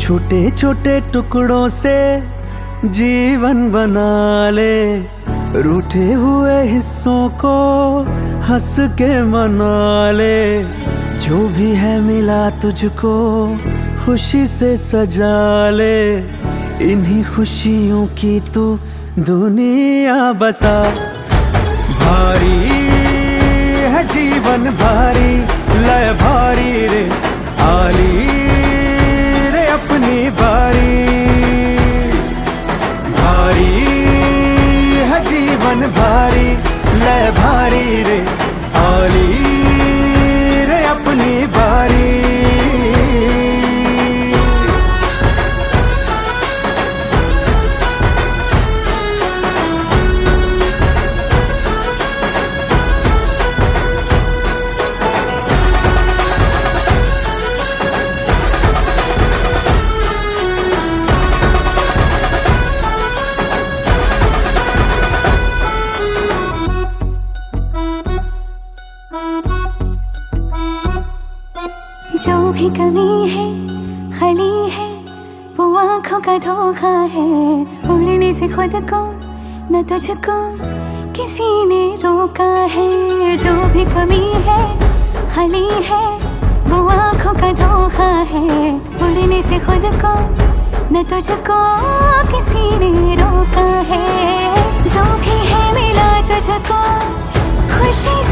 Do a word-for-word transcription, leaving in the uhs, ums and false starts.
छोटे छोटे टुकड़ों से जीवन बना ले, रूठे हुए हिस्सों को हंस के मना ले। जो भी है मिला तुझको खुशी से सजा ले, इन्हीं खुशियों की तू दुनिया बसा। भारी है जीवन भारी, लय भारी रे आली रे अपनी बारी। भारी है जीवन भारी, लय भारी रे आली रे अपनी बारी। जो भी कमी है खाली है, वो आँखों का धोखा है। उड़ने से खुद को न तुझको किसी ने रोका है। जो भी कमी है खाली है, वो आँखों का धोखा है। उड़ने से खुद को न तुझको किसी ने रोका है। जो भी है मिला तुझको खुशी